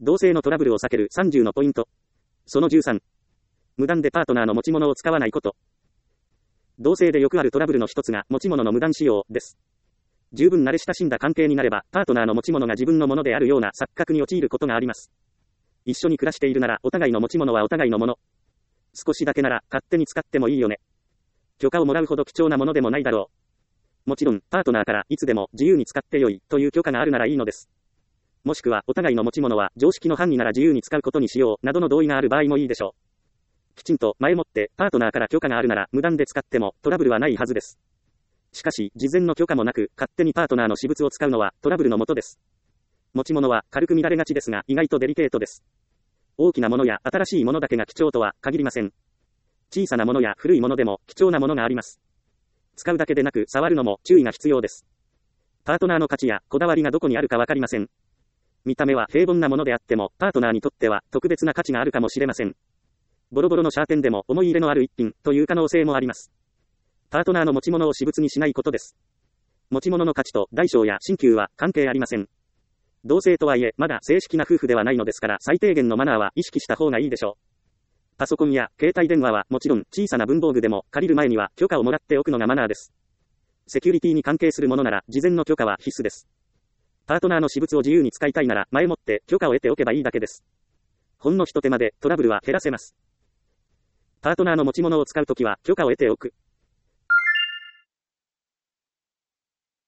同性のトラブルを避ける30のポイント。その13。無断でパートナーの持ち物を使わないこと。同性でよくあるトラブルの一つが持ち物の無断使用です。十分慣れ親しんだ関係になれば、パートナーの持ち物が自分のものであるような錯覚に陥ることがあります。一緒に暮らしているなら、お互いの持ち物はお互いのもの。少しだけなら、勝手に使ってもいいよね。許可をもらうほど貴重なものでもないだろう。もちろん、パートナーからいつでも自由に使ってよいという許可があるならいいのです。もしくは、お互いの持ち物は常識の範囲なら自由に使うことにしようなどの同意がある場合もいいでしょう。きちんと前もってパートナーから許可があるなら無断で使ってもトラブルはないはずです。しかし、事前の許可もなく勝手にパートナーの私物を使うのはトラブルのもとです。持ち物は軽く見られがちですが意外とデリケートです。大きなものや新しいものだけが貴重とは限りません。小さなものや古いものでも貴重なものがあります。使うだけでなく触るのも注意が必要です。パートナーの価値やこだわりがどこにあるかわかりません。見た目は平凡なものであっても、パートナーにとっては特別な価値があるかもしれません。ボロボロのシャーペンでも思い入れのある一品という可能性もあります。パートナーの持ち物を私物にしないことです。持ち物の価値と大小や新旧は関係ありません。同性とはいえ、まだ正式な夫婦ではないのですから、最低限のマナーは意識した方がいいでしょう。パソコンや携帯電話はもちろん小さな文房具でも借りる前には許可をもらっておくのがマナーです。セキュリティに関係するものなら事前の許可は必須です。パートナーの私物を自由に使いたいなら前もって許可を得ておけばいいだけです。ほんの一手間でトラブルは減らせます。パートナーの持ち物を使うときは許可を得ておく。